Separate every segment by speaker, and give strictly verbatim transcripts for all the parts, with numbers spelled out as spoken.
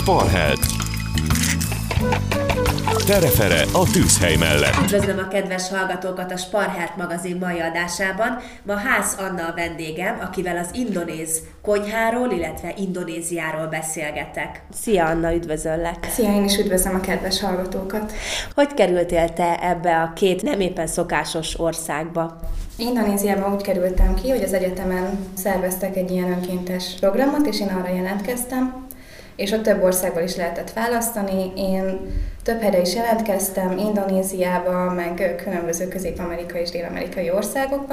Speaker 1: Sparheld. Terefere a tűzhely mellett.
Speaker 2: Üdvözlöm a kedves hallgatókat a Sparheld magazin mai adásában. Ma Ház Anna a vendégem, akivel az indonéz konyháról, illetve Indonéziáról beszélgetek. Szia Anna, üdvözöllek!
Speaker 3: Szia, én is üdvözlöm a kedves hallgatókat!
Speaker 2: Hogy kerültél te ebbe a két nem éppen szokásos országba?
Speaker 3: Indonéziában úgy kerültem ki, hogy az egyetemen szerveztek egy ilyen önkéntes programot, és én arra jelentkeztem, és ott több országból is lehetett választani. Én több helyre is jelentkeztem, Indonéziába, meg különböző közép-amerikai és dél-amerikai országokba,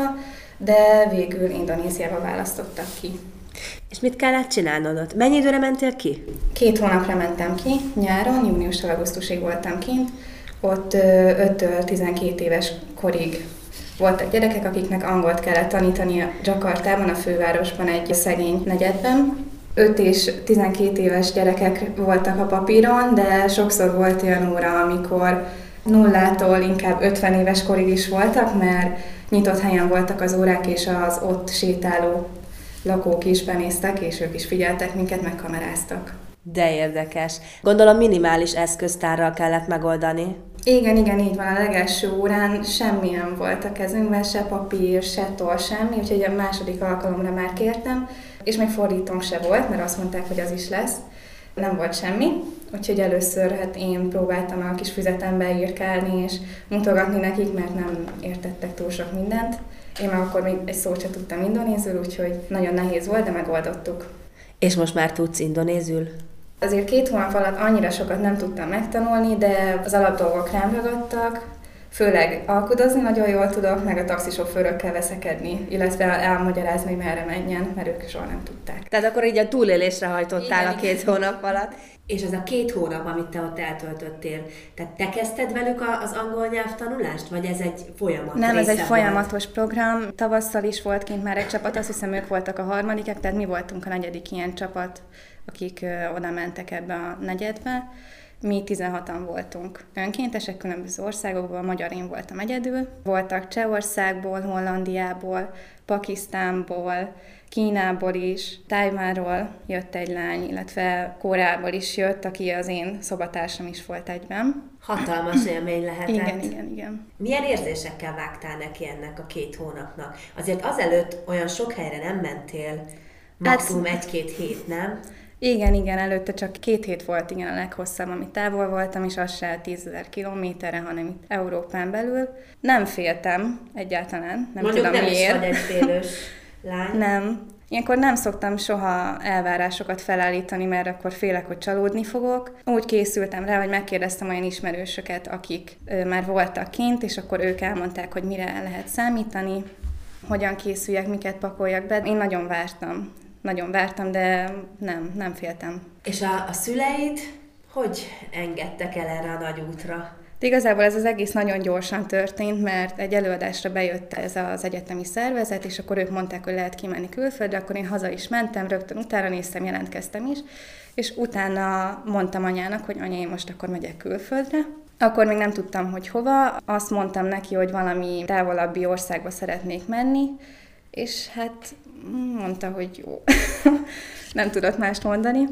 Speaker 3: de végül Indonéziába választottak ki.
Speaker 2: És mit kellett csinálnod ott? Mennyi időre mentél ki?
Speaker 3: Két hónapra mentem ki, nyáron, júniustól augusztusig voltam kint. Ott öttől tizenkét éves korig voltak gyerekek, akiknek angolt kellett tanítani a Jakartában, a fővárosban, egy szegény negyedben. öt és tizenkét éves gyerekek voltak a papíron, de sokszor volt olyan óra, amikor nullától inkább ötven éves korig is voltak, mert nyitott helyen voltak az órák, és az ott sétáló lakók is benéztek, és ők is figyeltek minket, megkameráztak.
Speaker 2: De érdekes. Gondolom minimális eszköztárral kellett megoldani.
Speaker 3: Igen, igen, így van. A legelső órán semmilyen volt a kezünkben, se papír, se toll, semmi, úgyhogy a második alkalomra már kértem, és még fordítónk se volt, mert azt mondták, hogy az is lesz. Nem volt semmi, úgyhogy először hát én próbáltam a kis füzetembe írkálni és mutogatni nekik, mert nem értettek túl sok mindent. Én már akkor még egy szót sem tudtam indonézül, úgyhogy nagyon nehéz volt, de megoldottuk.
Speaker 2: És most már tudsz indonézül?
Speaker 3: Azért két hónap alatt annyira sokat nem tudtam megtanulni, de az alapdolgok rám ragadtak, főleg alkudozni nagyon jól tudok, meg a taxisofőrökkel veszekedni, illetve elmagyarázni, hogy merre menjen, mert ők soha nem tudták.
Speaker 2: Tehát akkor így a túlélésre hajtottál igen, a két
Speaker 3: igen.
Speaker 2: hónap alatt. És ez a két hónap, amit te ott eltöltöttél, tehát te kezdted velük az angol nyelvtanulást, vagy ez egy folyamat?
Speaker 3: Nem, ez egy
Speaker 2: volt?
Speaker 3: folyamatos program. Tavasszal is volt kint már egy csapat, azt hiszem ők voltak a harmadikek, tehát mi voltunk a negyedik ilyen csapat, akik ö, oda mentek ebbe a negyedbe. Mi tizenhatan voltunk önkéntesek különböző országokból, magyar én voltam egyedül. Voltak Csehországból, Hollandiából, Pakisztánból, Kínából is, Tajvánról jött egy lány, illetve Koreából is jött, aki az én szobatársam is volt egyben.
Speaker 2: Hatalmas élmény lehetett.
Speaker 3: Igen, igen, igen.
Speaker 2: Milyen érzésekkel vágtál neki ennek a két hónapnak? Azért azelőtt olyan sok helyre nem mentél, maximum hát, egy-két hét, nem?
Speaker 3: Igen, igen, előtte csak két hét volt igen a leghosszabb, amit távol voltam, és az se tízezer kilométerre, hanem itt Európán belül. Nem féltem egyáltalán, nem
Speaker 2: Mondjuk
Speaker 3: tudom
Speaker 2: nem
Speaker 3: miért.
Speaker 2: Mondjuk nem is vagy egy félős lány.
Speaker 3: Nem. Ilyenkor nem szoktam soha elvárásokat felállítani, mert akkor félek, hogy csalódni fogok. Úgy készültem rá, hogy megkérdeztem olyan ismerősöket, akik ö, már voltak kint, és akkor ők elmondták, hogy mire lehet számítani, hogyan készüljek, miket pakoljak be. Én nagyon vártam. Nagyon vártam, de nem, nem féltem.
Speaker 2: És a, a szüleid hogy engedtek el erre a nagy útra?
Speaker 3: De igazából ez az egész nagyon gyorsan történt, mert egy előadásra bejött ez az egyetemi szervezet, és akkor ők mondták, hogy lehet kimenni külföldre, akkor én haza is mentem, rögtön utána néztem, jelentkeztem is, és utána mondtam anyának, hogy anya, én most akkor megyek külföldre. Akkor még nem tudtam, hogy hova. Azt mondtam neki, hogy valami távolabbi országba szeretnék menni, és hát mondta, hogy jó. Nem tudott mást mondani,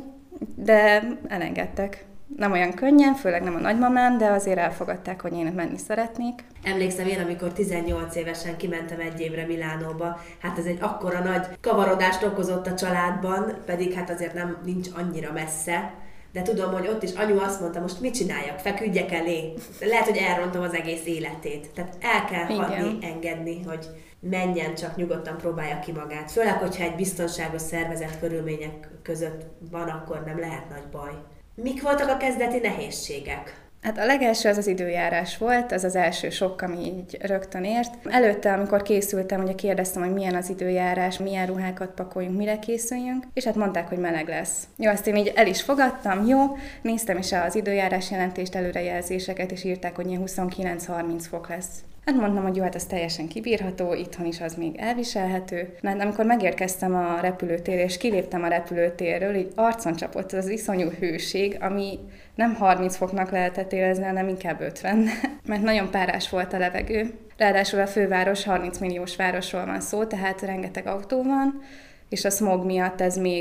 Speaker 3: de elengedtek. Nem olyan könnyen, főleg nem a nagymamám, de azért elfogadták, hogy én menni szeretnék. Emlékszem
Speaker 2: én, amikor tizennyolc évesen kimentem egy évre Milánóba, hát ez egy akkora nagy kavarodást okozott a családban, pedig hát azért nem nincs annyira messze. De tudom, hogy ott is anyu azt mondta, most mit csináljak, feküdjek elé. Lehet, hogy elrontom az egész életét. Tehát el kell hagyni, engedni, hogy menjen, csak nyugodtan próbálja ki magát. Főleg, hogyha egy biztonságos szervezet körülmények között van, akkor nem lehet nagy baj. Mik voltak a kezdeti nehézségek?
Speaker 3: Hát a legelső az az időjárás volt, az az első sok, ami így rögtön ért. Előtte, amikor készültem, ugye kérdeztem, hogy milyen az időjárás, milyen ruhákat pakoljunk, mire készüljünk, és hát mondták, hogy meleg lesz. Jó, azt én így el is fogadtam, jó, néztem is az időjárás jelentést, előrejelzéseket, és írták, hogy ilyen huszonkilenc-harminc fok lesz. Hát mondtam, hogy jó, hát ez teljesen kibírható, itthon is az még elviselhető. Na, amikor megérkeztem a repülőtérre, és kiléptem a repülőtérről, így arcon csapott az iszonyú hőség, ami nem harminc foknak lehetett érezni, hanem inkább ötven, mert nagyon párás volt a levegő. Ráadásul a főváros harminc milliós városról van szó, tehát rengeteg autó van, és a smog miatt ez még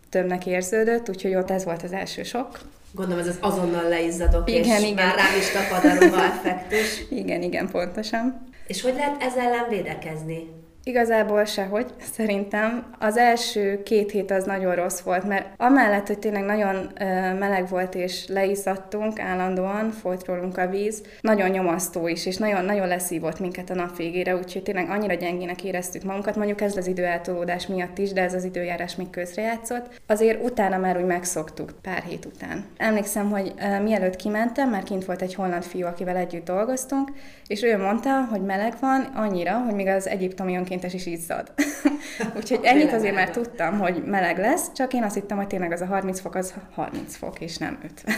Speaker 3: többnek érződött, úgyhogy ott ez volt az első sok.
Speaker 2: Gondolom, ez az azonnal leizzadok,
Speaker 3: igen,
Speaker 2: és
Speaker 3: igen.
Speaker 2: már rám is tapad a ruha effektus.
Speaker 3: Igen, igen, pontosan.
Speaker 2: És hogy lehet ezzel ellen védekezni?
Speaker 3: Igazából sehogy, szerintem. Az első két hét az nagyon rossz volt, mert amellett, hogy tényleg nagyon ö, meleg volt, és leizzadtunk állandóan, folyt rólunk a víz, nagyon nyomasztó is, és nagyon, nagyon leszívott minket a nap végére, úgyhogy tényleg annyira gyengének éreztük magunkat, mondjuk ez az időeltolódás miatt is, de ez az időjárás még közrejátszott. Azért utána már úgy megszoktuk, pár hét után. Emlékszem, hogy ö, mielőtt kimentem, már kint volt egy holland fiú, akivel együtt dolgoztunk, és ő mondta, hogy meleg van annyira, hogy még az egyiptomi önkéntes is izzad. Úgyhogy ennyit azért már tudtam, hogy meleg lesz, csak én azt hittem, hogy tényleg az a harminc fok, az harminc fok, és nem ötven.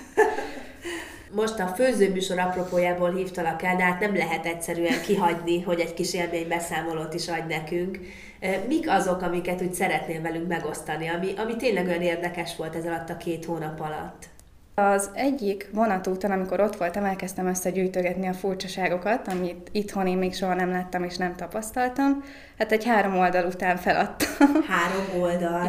Speaker 2: Most a főzőműsor apropójából hívtalak el, de hát nem lehet egyszerűen kihagyni, hogy egy kis élménybeszámolót is adj nekünk. Mik azok, amiket úgy szeretnél velünk megosztani, ami, ami tényleg olyan érdekes volt ez alatt a két hónap alatt?
Speaker 3: Az egyik vonatúton, amikor ott voltam, elkezdtem összegyűjtögetni a furcsaságokat, amit itthon én még soha nem láttam és nem tapasztaltam. Hát egy három oldal után feladtam.
Speaker 2: Három oldal?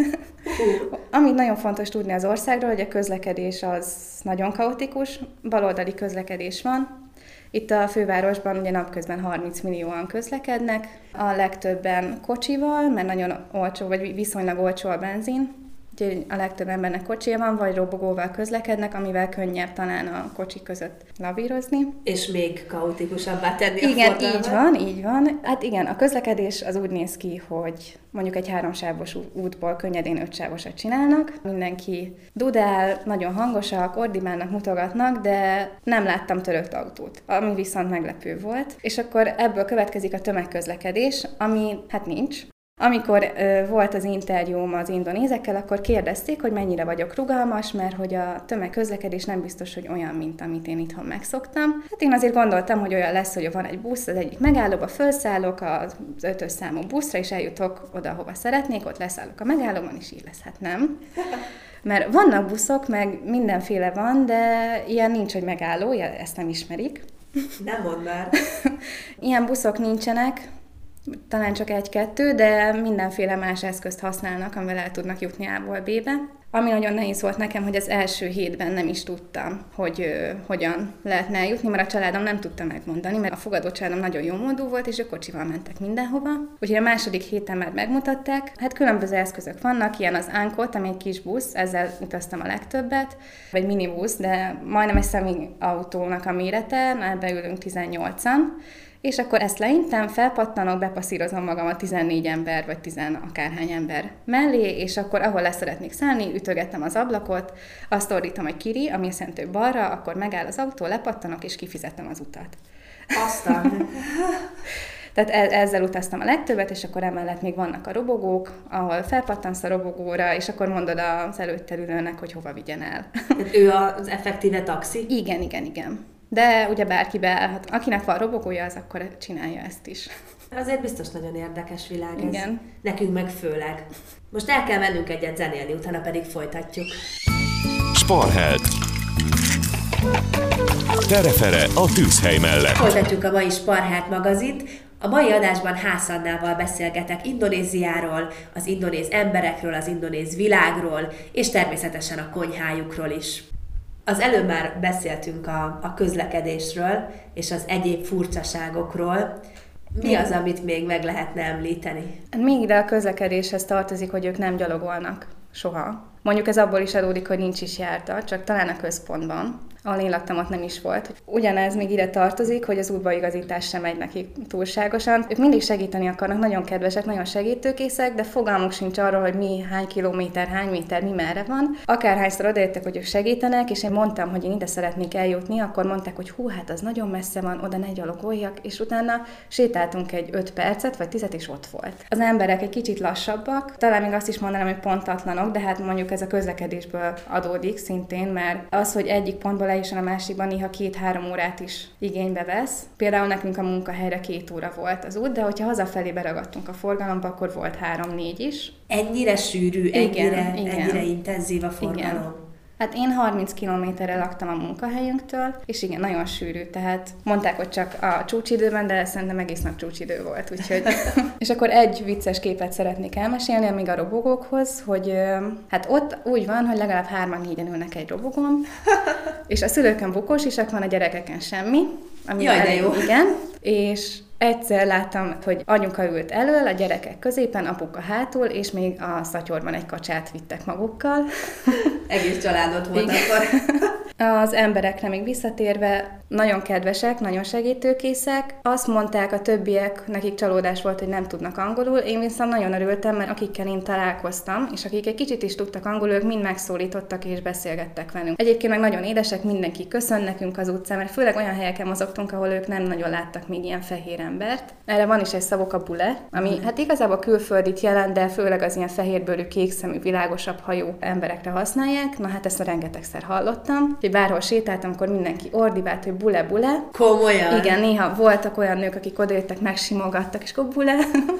Speaker 3: Amit nagyon fontos tudni az országról, hogy a közlekedés az nagyon kaotikus, baloldali közlekedés van. Itt a fővárosban ugye napközben harminc millióan közlekednek, a legtöbben kocsival, mert nagyon olcsó, vagy viszonylag olcsó a benzin. Úgyhogy a legtöbb embernek kocsia van, vagy robogóval közlekednek, amivel könnyebb talán a kocsik között lavírozni.
Speaker 2: És még kaotikusabbá tenni
Speaker 3: igen,
Speaker 2: a forgalmat.
Speaker 3: így van, így van. Hát igen, a közlekedés az úgy néz ki, hogy mondjuk egy háromsávos útból könnyedén ötsávosat csinálnak. Mindenki dudál, nagyon hangosak, ordibálnak, mutogatnak, de nem láttam törött autót, ami viszont meglepő volt. És akkor ebből következik a tömegközlekedés, ami hát nincs. Amikor ö, volt az interjúm az indonézekkel, akkor kérdezték, hogy mennyire vagyok rugalmas, mert hogy a tömegközlekedés nem biztos, hogy olyan, mint amit én itthon megszoktam. Hát én azért gondoltam, hogy olyan lesz, hogy van egy busz, az egyik megállóba felszállok az ötös számú buszra, és eljutok oda, hova szeretnék, ott leszállok a megállóban, és így lesz, hát nem. Mert vannak buszok, meg mindenféle van, de ilyen nincs, hogy megálló, ezt nem ismerik.
Speaker 2: Nem mondd már.
Speaker 3: Ilyen buszok nincsenek, talán csak egy-kettő, de mindenféle más eszközt használnak, amivel el tudnak jutni A-ból B-be. Ami nagyon nehéz volt nekem, hogy az első hétben nem is tudtam, hogy ö, hogyan lehetne eljutni, mert a családom nem tudta megmondani, mert a fogadó családom nagyon jó módú volt, és ők kocsival mentek mindenhova. Úgyhogy a második héten már megmutatták. Hát különböző eszközök vannak, ilyen az Ankot, ami egy kis busz, ezzel utaztam a legtöbbet, vagy minibusz, de majdnem egy személyautónak a mérete, már beülünk tizennyolcan. És akkor ezt leintem, felpattanok, bepasszírozom magam a tizennégy ember, vagy tizen akárhány ember mellé, és akkor ahol le szeretnék szállni, ütögettem az ablakot, azt ordítom, hogy kiri, ami azt jelenti, hogy balra, akkor megáll az autó, lepattanok, és kifizetem az utat.
Speaker 2: Aztán.
Speaker 3: Tehát ezzel utaztam a legtöbbet, és akkor emellett még vannak a robogók, ahol felpattansz a robogóra, és akkor mondod az előtted ülőnek, hogy hova vigyen el.
Speaker 2: Tehát ő az effektíve taxi?
Speaker 3: Igen, igen, igen. De ugye bárki beállhat. Akinek van robogója, az akkor csinálja ezt is.
Speaker 2: Azért biztos nagyon érdekes világ ez.
Speaker 3: Igen.
Speaker 2: Nekünk meg főleg. Most el kell mennünk egyet zenélni, utána pedig folytatjuk.
Speaker 1: Sparheld. Terefere a tűzhely mellett.
Speaker 2: Folytatjuk a mai Sparheld magazint. A mai adásban Hász Annával beszélgetek Indonéziáról, az indonéz emberekről, az indonéz világról, és természetesen a konyhájukról is. Az előbb már beszéltünk a, a közlekedésről, és az egyéb furcsaságokról. Mi az, amit még meg lehetne említeni?
Speaker 3: Még ide a közlekedéshez tartozik, hogy ők nem gyalogolnak soha. Mondjuk ez abból is adódik, hogy nincs is járta, csak talán a központban, ahol én laktam, ott nem is volt. Ugyanez még ide tartozik, hogy az útbaigazítás sem megy nekik túlságosan. Ők mindig segíteni akarnak, nagyon kedvesek, nagyon segítőkészek, de fogalmuk sincs arról, hogy mi, hány kilométer, hány méter, mi merre van. Akárhányszor odajöttek, hogy ők segítenek, és én mondtam, hogy én ide szeretnék eljutni, akkor mondták, hogy hú, hát az nagyon messze van, oda ne gyalogoljak, és utána sétáltunk egy öt percet, vagy tízet, és ott volt. Az emberek egy kicsit lassabbak, talán még azt is mondanám, hogy pontatlanok, de hát mondjuk ez a közlekedésből adódik szintén, mert az, hogy egyik pontból lejusson a másikban, néha két-három órát is igénybe vesz. Például nekünk a munkahelyre két óra volt az út, de hogyha hazafelé beragadtunk a forgalomba, akkor volt három-négy is.
Speaker 2: Ennyire sűrű,
Speaker 3: Igen,
Speaker 2: ennyire,
Speaker 3: igen.
Speaker 2: ennyire intenzív a forgalom.
Speaker 3: Igen. Hát én harminc kilométerre laktam a munkahelyünktől, és igen, nagyon sűrű, tehát mondták, hogy csak a csúcsidőben, de szerintem egész nap csúcsidő volt, úgyhogy... És akkor egy vicces képet szeretnék elmesélni, amíg a robogókhoz, hogy hát ott úgy van, hogy legalább hárman négyen ülnek egy robogón, és a szülőkön bukós isak van, a gyerekeken semmi. Ami
Speaker 2: Jaj, de
Speaker 3: elég,
Speaker 2: jó!
Speaker 3: Igen, és egyszer láttam, hogy anyuka ült elől, a gyerekek középen, apuka hátul, és még a szatyorban egy kacsát vittek magukkal.
Speaker 2: Egész családot volt akkor.
Speaker 3: Az emberekre még visszatérve, nagyon kedvesek, nagyon segítőkészek. Azt mondták a többiek, nekik csalódás volt, hogy nem tudnak angolul. Én viszont nagyon örültem, mert akikkel én találkoztam, és akik egy kicsit is tudtak angolul, ők mind megszólítottak és beszélgettek velünk. Egyébként meg nagyon édesek, mindenki köszön nekünk az utcán, mert főleg olyan helyeken mozogtunk, ahol ők nem nagyon láttak még ilyen fehér embert. Erre van is egy szavuk, a bule, ami mm. hát igazából külföldit jelent, de főleg az ilyen fehérbőrű, kékszemű, világosabb hajú emberekre használják. Na hát ezt rengetegszer hallottam. Hogy bárhol sétáltam, akkor mindenki ordibált, hogy bule, bule.
Speaker 2: Komolyan?
Speaker 3: Igen, néha voltak olyan nők, akik odajöttek, megsimogattak, és akkor bule.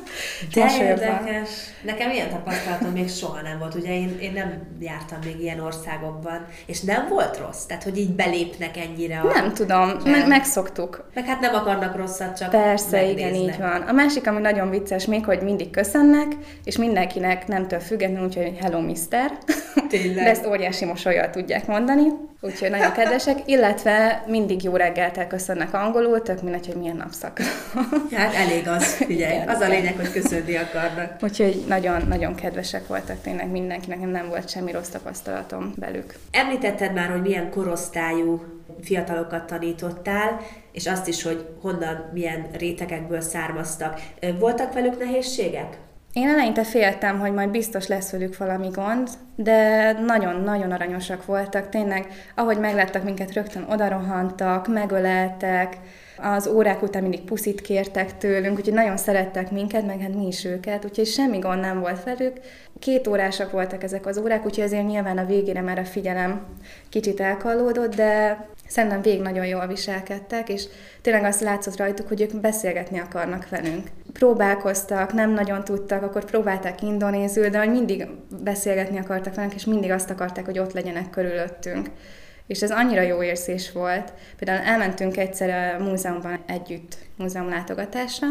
Speaker 2: De érdekes. Nekem ilyen tapasztalatom még soha nem volt. Ugye én, én nem jártam még ilyen országokban, és nem volt rossz? Tehát, hogy így belépnek ennyire a...
Speaker 3: Nem tudom, me- megszoktuk.
Speaker 2: Meg hát nem akarnak rosszat, csak
Speaker 3: Persze,
Speaker 2: megnéznek.
Speaker 3: igen, így van. A másik, ami nagyon vicces még, hogy mindig köszönnek, és mindenkinek nemtől függetlenül, úgyhogy hello mister.
Speaker 2: Tényleg.
Speaker 3: De ezt óriási mosollyal tudják mondani, úgyhogy nagyon kedvesek, illetve mindig jó reggeltel köszönnek angolul, tök mindegy, hogy milyen napszak.
Speaker 2: Hát elég az, figyelj.
Speaker 3: Igen,
Speaker 2: az a
Speaker 3: igen.
Speaker 2: lényeg, hogy köszönni akarnak.
Speaker 3: Úgyhogy nagyon-nagyon kedvesek voltak tényleg mindenkinek, nem volt semmi rossz tapasztalatom velük.
Speaker 2: Említetted már, hogy milyen korosztályú fiatalokat tanítottál, és azt is, hogy honnan, milyen rétegekből származtak. Voltak velük nehézségek?
Speaker 3: Én eleinte féltem, hogy majd biztos lesz velük valami gond, de nagyon-nagyon aranyosak voltak. Tényleg, ahogy megláttak minket, rögtön odarohantak, megöleltek, az órák után mindig puszit kértek tőlünk, úgyhogy nagyon szerettek minket, meg hát mi is őket, úgyhogy semmi gond nem volt velük. Két órásak voltak ezek az órák, úgyhogy azért nyilván a végére már a figyelem kicsit elkallódott, de szerintem végig nagyon jól viselkedtek, és tényleg azt látszott rajtuk, hogy ők beszélgetni akarnak velünk. Próbálkoztak, nem nagyon tudtak, akkor próbálták indonézül, de hogy mindig beszélgetni akartak velünk, és mindig azt akarták, hogy ott legyenek körülöttünk. És ez annyira jó érzés volt. Például elmentünk egyszer a múzeumban együtt múzeumlátogatásra,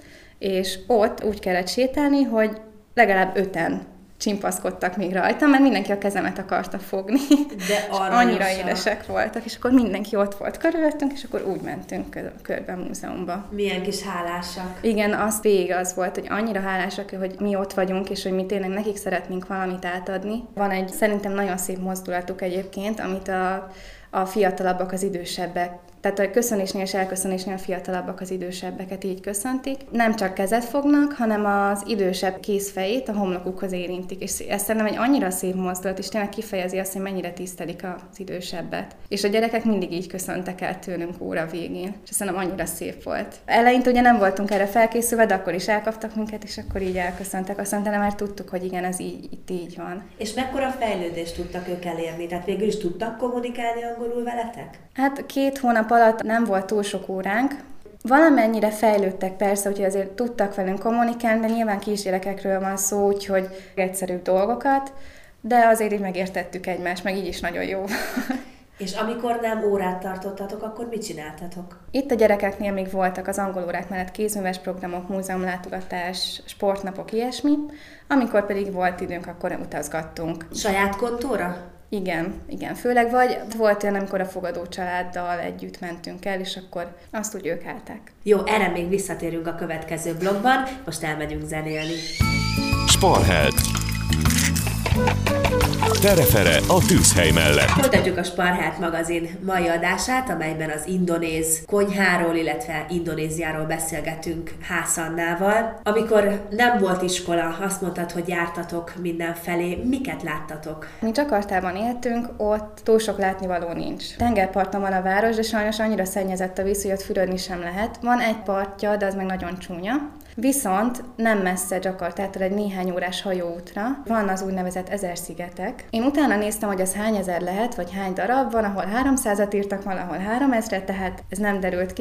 Speaker 3: és ott úgy kellett sétálni, hogy legalább öten csimpaszkodtak még rajtam, mert mindenki a kezemet akarta fogni.
Speaker 2: De
Speaker 3: annyira édesek voltak, és akkor mindenki ott volt körülöttünk, és akkor úgy mentünk körbe a múzeumba.
Speaker 2: Milyen kis hálásak.
Speaker 3: Igen, az végig az volt, hogy annyira hálásak, hogy mi ott vagyunk, és hogy mi tényleg nekik szeretnénk valamit átadni. Van egy szerintem nagyon szép mozdulatuk egyébként, amit a, a fiatalabbak, az idősebbek, tehát a köszönésnél és elköszönésnél a fiatalabbak az idősebbeket így köszöntik. Nem csak kezet fognak, hanem az idősebb kézfejét a homlokukhoz érintik. És ez szerintem egy annyira szép mozdulat, és tényleg kifejezi azt, hogy mennyire tisztelik az idősebbet. És a gyerekek mindig így köszöntek el tőlünk óra végén. És szerintem annyira szép volt. Eleinte ugye nem voltunk erre felkészülve, de akkor is elkaptak minket, és akkor így elköszöntek. Azt mondta, már tudtuk, hogy igen, ez így, itt így van.
Speaker 2: És mekkora fejlődést tudtak ők elérni? Tehát végül is tudtak kommunikálni angolul veletek?
Speaker 3: Hát két hónap alatt nem volt túl sok óránk. Valamennyire fejlődtek persze, úgyhogy azért tudtak velünk kommunikálni, de nyilván kisgyerekekről van szó, úgyhogy egyszerűbb dolgokat, de azért így megértettük egymást, meg így is nagyon jó.
Speaker 2: És amikor nem órát tartottatok, akkor mit csináltatok?
Speaker 3: Itt a gyerekeknél még voltak az angol órák mellett kézműves programok, múzeumlátogatás, sportnapok, ilyesmi. Amikor pedig volt időnk, akkor utazgattunk.
Speaker 2: Saját kontóra?
Speaker 3: Igen, igen. Főleg vagy volt olyan, amikor a fogadó családdal együtt mentünk el, és akkor azt úgy ők állták.
Speaker 2: Jó, erre még visszatérünk a következő blogban, most elmegyünk zenélni.
Speaker 1: Sparheld. Terefere a tűzhely mellett.
Speaker 2: Folytatjuk a Sparheld magazin mai adását, amelyben az indonéz konyháról, illetve Indonéziáról beszélgetünk Hászannával. Amikor nem volt iskola, azt mondtad, hogy jártatok mindenfelé. Miket láttatok?
Speaker 3: Mi Jakartában éltünk, ott túl sok látnivaló nincs. Tengerparton van a város, de sajnos annyira szennyezett a víz, hogy ott fürödni sem lehet. Van egy partja, de az meg nagyon csúnya. Viszont nem messze Jakartától egy néhány órás hajóútra van az úgynevezett ezer szigetek. Én utána néztem, hogy az hány ezer lehet, vagy hány darab, van, ahol háromszázat írtak, valahol háromezret, tehát ez nem derült ki.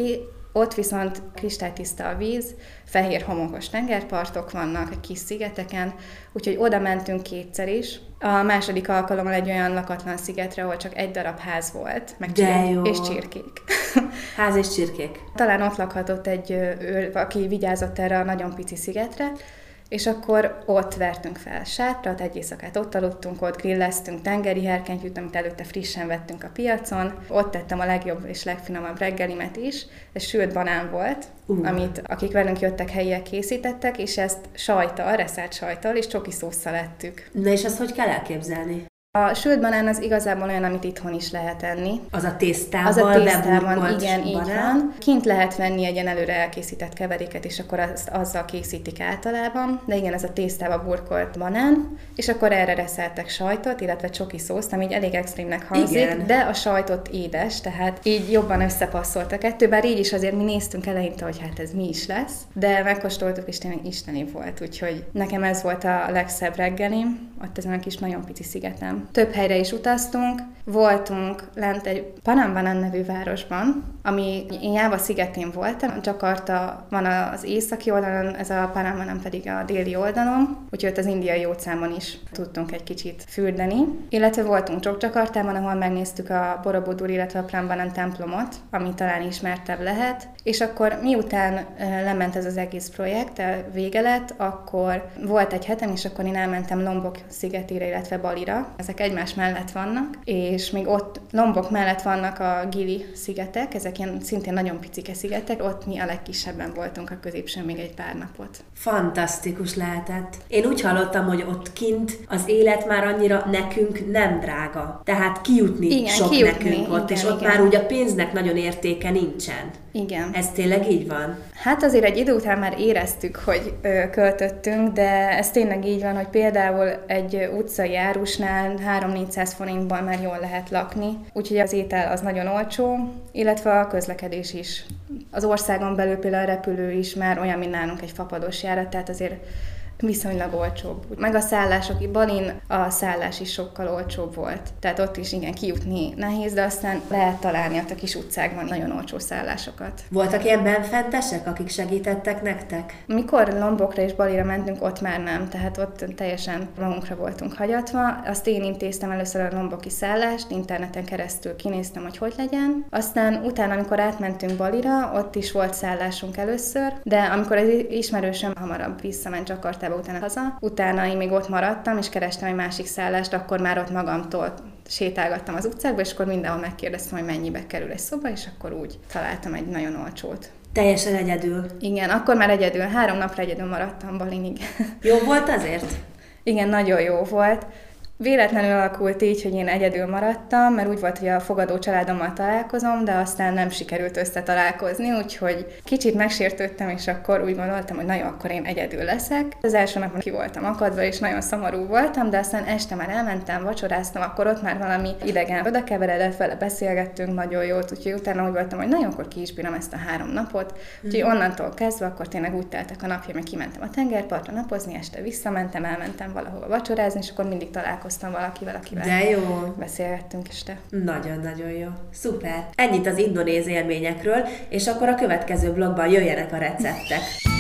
Speaker 3: Ott viszont kristálytiszta a víz, fehér homokos tengerpartok vannak a kis szigeteken, úgyhogy oda mentünk kétszer is. A második alkalommal egy olyan lakatlan szigetre, ahol csak egy darab ház volt, meg csirk- és csirkék.
Speaker 2: Ház és csirkék.
Speaker 3: Talán ott lakhatott egy őr, aki vigyázott erre a nagyon pici szigetre, és akkor ott vertünk fel sátrat, egy éjszakát ott aludtunk, ott grilleztünk tengeri herkentyűt, amit előtte frissen vettünk a piacon. Ott tettem a legjobb és legfinomabb reggelimet is. Ez sült banán volt, uh. amit akik velünk jöttek, helyiek készítettek, és ezt sajttal, reszelt sajttal és csoki szósszal ettük.
Speaker 2: Na és azt hogy kell elképzelni?
Speaker 3: A sült banán az igazából olyan, amit itthon is lehet enni.
Speaker 2: Az a tésztával,
Speaker 3: az a tésztában, igen,
Speaker 2: banán.
Speaker 3: Így van. Kint lehet venni egy ilyen előre elkészített keveréket, és akkor azt azzal készítik általában. De igen, ez a tésztába burkolt banán, és akkor erre reszeltek sajtot, illetve csoki szószt, ami így elég extrémnek hangzik, igen. De a sajtot édes, tehát így jobban összepasszolt a kettő, bár így is azért mi néztünk eleinte, hogy hát ez mi is lesz, de megkóstoltuk, és tényleg isteni volt, úgyhogy nekem ez volt a legszebb reggelim, ott ezen a kis nagyon pici szigeten. Több helyre is utaztunk, voltunk lent egy Panambanan nevű városban, ami én Jáva szigetén voltam, Jakarta van az északi oldalon, ez a Panambanan pedig a déli oldalon, úgyhogy az indiai óceánon is tudtunk egy kicsit fürdeni. Illetve voltunk Jakartában, ahol megnéztük a Borobudur, illetve a Prambanan templomot, ami talán ismertebb lehet, és akkor miután lement ez az egész projekt, vége lett, akkor volt egy hetem, és akkor én elmentem Lombok szigetére, illetve Balira. Ezek egymás mellett vannak, és még ott Lombok mellett vannak a Gili szigetek, ezek ilyen szintén nagyon picike szigetek, ott mi a legkisebben voltunk a középsőn még egy pár napot.
Speaker 2: Fantasztikus lehetett. Én úgy hallottam, hogy ott kint az élet már annyira nekünk nem drága. Tehát kijutni
Speaker 3: igen,
Speaker 2: sok
Speaker 3: kijutni,
Speaker 2: nekünk ott,
Speaker 3: igen,
Speaker 2: és ott
Speaker 3: igen.
Speaker 2: már úgy a pénznek nagyon értéke nincsen.
Speaker 3: Igen.
Speaker 2: Ez tényleg így van?
Speaker 3: Hát azért egy idő után már éreztük, hogy ö, költöttünk, de ez tényleg így van, hogy például egy utcai árusnál három-négyszáz forintból már jól lehet lakni, úgyhogy az étel az nagyon olcsó, illetve a közlekedés is. Az országon belül például a repülő is már olyan, mint nálunk egy fapados járat, tehát azért viszonylag olcsóbb. Meg a szállások, Balin a szállás is sokkal olcsóbb volt. Tehát ott is igen, kijutni nehéz, de aztán lehet találni ott a kis utcákban nagyon olcsó szállásokat.
Speaker 2: Voltak ilyen benfentesek, akik segítettek nektek?
Speaker 3: Mikor Lombokra és Balira mentünk, ott már nem, tehát ott teljesen magunkra voltunk hagyatva. Azt én intéztem először a lomboki szállást, interneten keresztül kinéztem, hogy hogy legyen. Aztán utána, amikor átmentünk Balira, ott is volt szállásunk először, de amikor egy ismerősöm hamarabb visszament Jakartába, utána haza. Utána én még ott maradtam, és kerestem egy másik szállást, akkor már ott magamtól sétálgattam az utcákba, és akkor mindenhol megkérdeztem, hogy mennyibe kerül egy szoba, és akkor úgy találtam egy nagyon olcsót.
Speaker 2: Teljesen egyedül?
Speaker 3: Igen, akkor már egyedül, három napra egyedül maradtam Balinig.
Speaker 2: Jó volt azért?
Speaker 3: Igen, nagyon jó volt. Véletlenül alakult így, hogy én egyedül maradtam, mert úgy volt, hogy a fogadó családommal találkozom, de aztán nem sikerült összetalálkozni, úgyhogy kicsit megsértődtem, és akkor úgy gondoltam, hogy na jó, akkor én egyedül leszek. Az első napon ki voltam akadva, és nagyon szomorú voltam, de aztán este már elmentem, vacsoráztam, akkor ott már valami idegen oda keveredett, vele beszélgettünk nagyon jót, úgyhogy utána úgy voltam, hogy nagyon akkor ki is bírom ezt a három napot. Úgyhogy onnantól kezdve akkor tényleg úgy teltek a napja, hogy kimentem a tengerpartra napozni, este visszamentem, elmentem valahova vacsorázni, és akkor mindig találkoztam valakivel, akivel
Speaker 2: de jó.
Speaker 3: beszélgettünk este.
Speaker 2: Nagyon-nagyon jó. Szuper. Ennyit az indonéz élményekről, és akkor a következő blogban jöjjenek a receptek.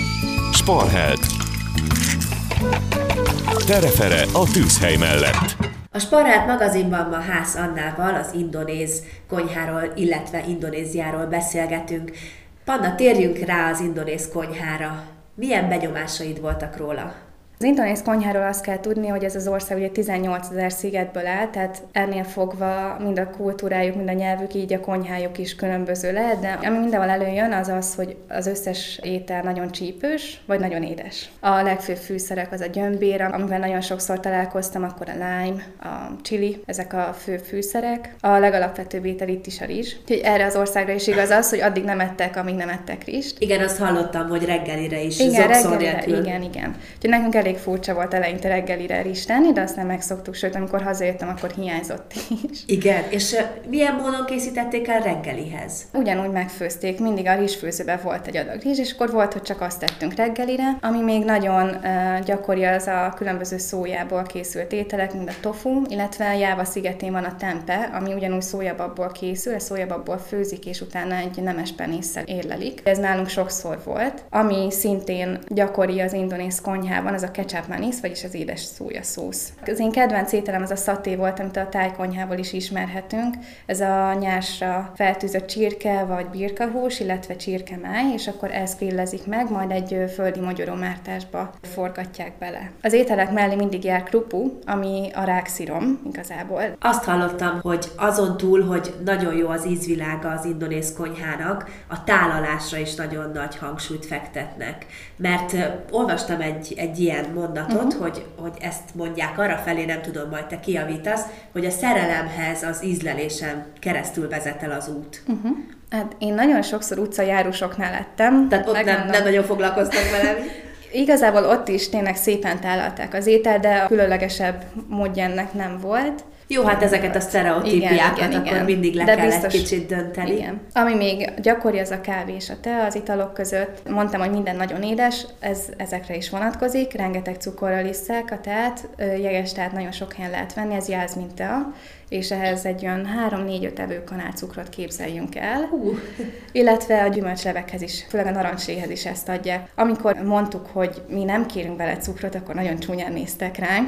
Speaker 1: Sparheld. Terefere a tűzhely mellett.
Speaker 2: A Sparheld magazinban ma Hász Annával az indonéz konyháról, illetve Indonéziáról beszélgetünk. Panna, térjünk rá az indonéz konyhára. Milyen benyomásaid voltak róla?
Speaker 3: Az indonéz konyháról azt kell tudni, hogy ez az ország ugye tizennyolcezer szigetből áll, tehát ennél fogva mind a kultúrájuk, mind a nyelvük, így a konyhájuk is különböző lehet, de ami mindenhol előjön, az az, hogy az összes étel nagyon csípős, vagy nagyon édes. A legfőbb fűszerek az a gyömbér, amivel nagyon sokszor találkoztam, akkor a lime, a chili, ezek a fő fűszerek. A legalapvetőbb étel itt is a rizs. Úgyhogy erre az országra is igaz az, hogy addig nem ettek, amíg nem ettek rizst.
Speaker 2: Igen, azt hallottam, hogy reggelire is
Speaker 3: igen,
Speaker 2: zokszor
Speaker 3: reggelire,
Speaker 2: nélkül.
Speaker 3: igen, igen. Úgyhogy nekünk elég elég furcsa volt eleinte reggelire rizst tenni, de aztán megszoktuk, sőt, amikor hazajöttem, akkor hiányzott is.
Speaker 2: Igen, és milyen módon készítették el reggelihez?
Speaker 3: Ugyanúgy megfőzték, mindig a rizsfőzőben volt egy adag rizs, és akkor volt, hogy csak azt tettünk reggelire, ami még nagyon uh, gyakori az a különböző szójából készült ételek, mint a tofu, illetve Jáva szigetén van a tempe, ami ugyanúgy szójababból készül, a szójababból főzik, és utána egy nemes penésszel érlelik. Ez nálunk sokszor volt. Ami szintén gyakori az indonéz konyhában, az a ketchup manis, vagyis az édes szójaszósz. Az én kedvenc ételem az a szaté volt, amit a táj konyhából is ismerhetünk. Ez a nyásra feltűzött csirke vagy birkahús, illetve csirkemáj, és akkor ezt grillezik meg, majd egy földi mogyoromártásba forgatják bele. Az ételek mellé mindig jár krupu, ami a rákszírom igazából.
Speaker 2: Azt hallottam, hogy azon túl, hogy nagyon jó az ízvilága az indonéz konyhának, a tálalásra is nagyon nagy hangsúlyt fektetnek. Mert uh, olvastam egy, egy ilyen mondatot, uh-huh. hogy, hogy ezt mondják arra felé, nem tudom, majd te kijavítasz, hogy a szerelemhez az ízlelésen keresztül vezet el az út.
Speaker 3: Uh-huh. Hát én nagyon sokszor utcajárusoknál lettem.
Speaker 2: Tehát ott nem, nem nagyon foglalkoztak velem.
Speaker 3: Igazából ott is tényleg szépen tálalták az étel, de a különlegesebb módja ennek nem volt.
Speaker 2: Jó, hát ezeket a sztereotípiákat igen, igen, akkor igen. mindig le de kell biztos, egy kicsit dönteni. Igen.
Speaker 3: Ami még gyakori, az a kávé és a tea az italok között. Mondtam, hogy minden nagyon édes, ez ezekre is vonatkozik. Rengeteg cukorral isszák a teát, jeges teát nagyon sok helyen lehet venni, ez jászmin tea, és ehhez egy olyan három-négy-öt evőkanál cukrot képzeljünk el. Uh. Illetve a gyümölcslevekhez is, főleg a narancsléhez is ezt adják. Amikor mondtuk, hogy mi nem kérünk bele cukrot, akkor nagyon csúnyán néztek ránk.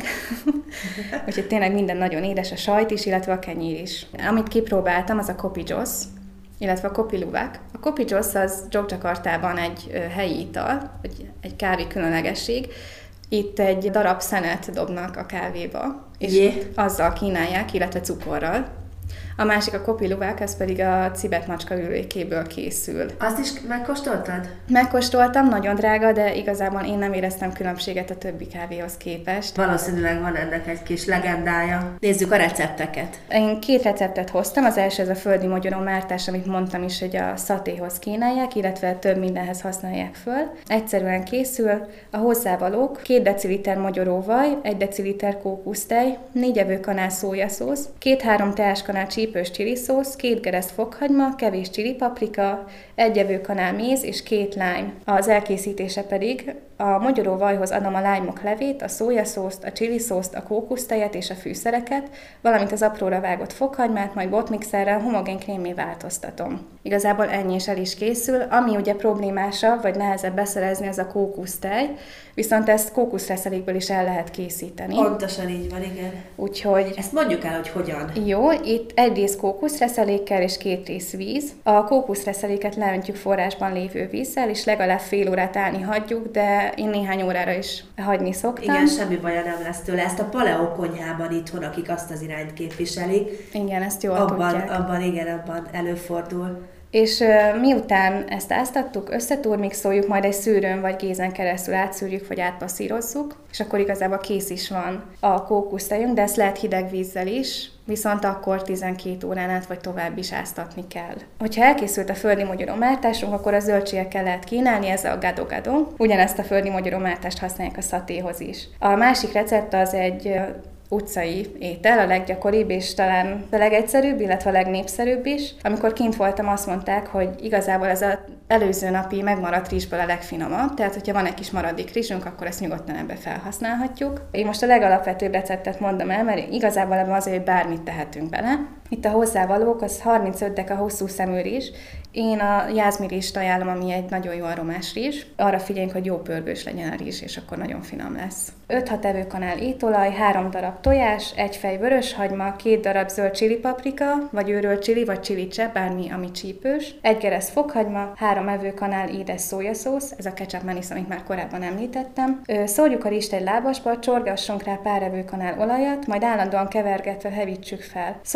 Speaker 3: Úgyhogy tényleg minden nagyon édes, a sajt is, illetve a kenyér is. Amit kipróbáltam, az a kopi joss, illetve a kopi luwak. A kopi joss az Jogjakartában egy helyi ital, vagy egy kávé különlegesség. Itt egy darab szenet dobnak a kávéba, és yeah. azzal kínálják, illetve cukorral. A másik a kopi luwak, ez pedig a cibet macska ürülékéből készül.
Speaker 2: Azt is megkóstoltad?
Speaker 3: Megkóstoltam, nagyon drága, de igazából én nem éreztem különbséget a többi kávéhoz képest.
Speaker 2: Valószínűleg van ennek egy kis legendája. Nézzük a recepteket.
Speaker 3: Én két receptet hoztam, az első ez a földi mogyoromártás, amit mondtam is, hogy a szatéhoz kínálják, illetve több mindenhez használják föl. Egyszerűen készül, a hozzávalók két deciliter mogyoróvaj, egy deciliter kókusztej, négy evőkanál szójaszósz, két-három teáskanál csípős csiliszósz, két gereszt fokhagyma, kevés csilipaprika, egy evőkanál méz és két lime. Az elkészítése pedig a mogyoróvajhoz adom a lime-ok levét, a szójaszószt, a csiliszószt, a kókusztejet és a fűszereket, valamint az apróra vágott fokhagymát, majd botmixerrel homogén krémmé változtatom. Igazából ennyi is el is készül, ami ugye problémásabb vagy nehezebb beszerezni, az a kókusztej, viszont ezt kókuszreszelékből is el lehet készíteni.
Speaker 2: Pontosan így van, igen.
Speaker 3: Úgyhogy...
Speaker 2: Ezt mondjuk el, hogy hogyan.
Speaker 3: Jó, itt egy rész kókuszreszelékkel és két rész víz. A kókuszreszeléket leöntjük forrásban lévő vízzel, és legalább fél órát állni hagyjuk, de én néhány órára is hagyni szoktam.
Speaker 2: Igen, semmi baja nem lesz tőle. Ezt a paleó konyhában itthon, akik azt az irányt képviselik.
Speaker 3: Igen, ezt jól
Speaker 2: abban,
Speaker 3: tudják.
Speaker 2: Abban, igen, abban előfordul.
Speaker 3: És uh, miután ezt áztattuk, összeturmixoljuk, majd egy szűrőn vagy gézen keresztül átszűrjük, vagy átpasszírozzuk, és akkor igazából kész is van a kókusztejünk, de ezt lehet hideg vízzel is, viszont akkor tizenkét órán át vagy tovább is áztatni kell. Hogyha elkészült a földi mogyoromártásunk, akkor a zöldségekkel lehet kínálni, ez a gado-gado. Ugyanezt a földi mogyoromártást használják a szatéhoz is. A másik recept az egy utcai étel, a leggyakoribb és talán a legegyszerűbb, illetve a legnépszerűbb is. Amikor kint voltam, azt mondták, hogy igazából ez az előző napi megmaradt rizsből a legfinomabb, tehát hogyha van egy kis maradék rizsünk, akkor ezt nyugodtan ebbe felhasználhatjuk. Én most a legalapvetőbb receptet mondom el, mert igazából ebben azért, hogy bármit tehetünk bele. Itt a hozzávalók, az harmincöt deka hosszú szemű rizs. Én a jászmin rizst ajánlom, ami egy nagyon jó aromás rizs. Arra figyeljünk, hogy jó pörgős legyen a rizs, és akkor nagyon finom lesz. öt-hat evőkanál étolaj, három darab tojás, egy fej vöröshagyma, két darab zöld csilipaprika, vagy őrölt csili, vagy csilicsep, bármi, ami csípős, egy gereszt fokhagyma, három evőkanál édes szójaszósz, ez a ketchup manis, amit már korábban említettem. Szórjuk a rizst egy lábasba, csorgassunk rá pár evőkanál olajat, majd állandóan kevergetve hevítsük fel. Szórjuk rá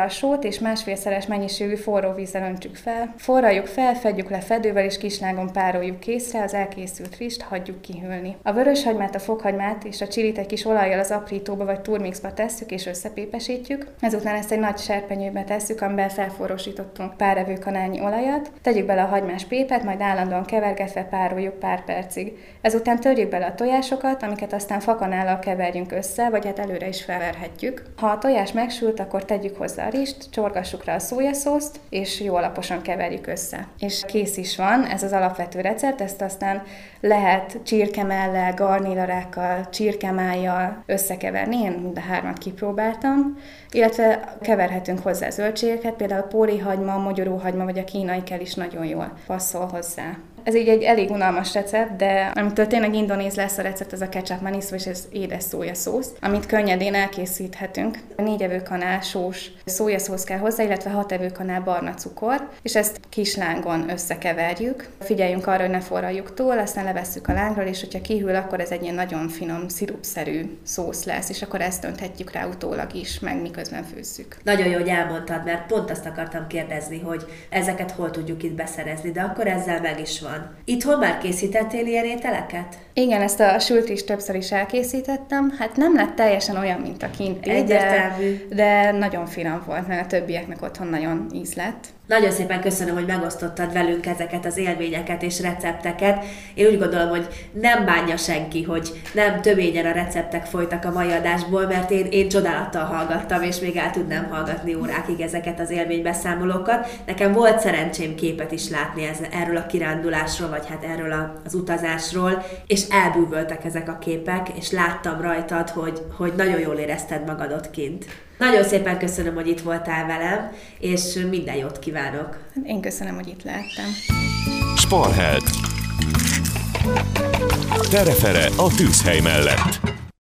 Speaker 3: a sót, és másfélszeres mennyiségű forró vízzel öntsük fel. Forraljuk fel, fedjük le fedővel, és kislágon pároljuk készre, az elkészült rist hagyjuk kihűlni. A vöröshagymát, a fokhagymát és a csilit egy kis olajjal az aprítóba vagy turmixba tesszük, és összepépesítjük. Ezután ezt egy nagy serpenyőbe tesszük, amiben felforrósítottunk pár evőkanálnyi olajat. Tegyük bele a hagymás pépet, majd állandóan kevergetve pároljuk pár percig. Ezután törjük bele a tojásokat, amiket aztán fakanállal keverjünk össze, vagy hát előre is felverhetjük. Ha a tojás megsült, akkor tegyük hozzá a rist, csorgassuk rá a szójaszószt, és jó alaposan keverjük össze. És kész is van, ez az alapvető recept, ezt aztán lehet csirkemellel, garnélarákkal, csirkemájjal összekeverni, én mind a hármat kipróbáltam, illetve keverhetünk hozzá zöldségeket, például a pórihagyma, mogyoróhagyma vagy a kínai kel is nagyon jól passzol hozzá. Ez így egy elég unalmas recept, de amitől tényleg indonéz lesz a recept, az a ketchup maniszó és ez édes szójaszósz, amit könnyedén elkészíthetünk. Négy evőkanál sós szójaszósz kell hozzá, illetve hat evőkanál barna cukor, és ezt kis lángon összekeverjük. Figyeljünk arra, hogy ne forraljuk túl, aztán levesszük a lángról, és hogyha kihűl, akkor ez egy ilyen nagyon finom, szirupszerű szósz lesz, és akkor ezt önthetjük rá utólag is, meg miközben főzzük.
Speaker 2: Nagyon jó, hogy elmondtad, mert pont azt akartam kérdezni, hogy ezeket hol tudjuk itt beszerezni, de akkor ezzel meg is van. Itthon már készítettél ilyen ételeket?
Speaker 3: Igen, ezt a sült is többször is elkészítettem. Hát nem lett teljesen olyan, mint a kinti, de, de nagyon finom volt, mert a többieknek otthon nagyon íz lett.
Speaker 2: Nagyon szépen köszönöm, hogy megosztottad velünk ezeket az élményeket és recepteket. Én úgy gondolom, hogy nem bánja senki, hogy nem töményen a receptek folytak a mai adásból, mert én, én csodálattal hallgattam, és még el tudnám hallgatni órákig ezeket az élménybeszámolókat. Nekem volt szerencsém képet is látni ez, erről a kirándulásról, vagy hát erről a, az utazásról, és elbűvöltek ezek a képek, és láttam rajtad, hogy, hogy nagyon jól érezted magad ott kint. Nagyon szépen köszönöm, hogy itt voltál velem, és minden jót kívánok!
Speaker 3: Én köszönöm, hogy itt lehettem.
Speaker 1: Sparheld. Terefere a tűzhely mellett.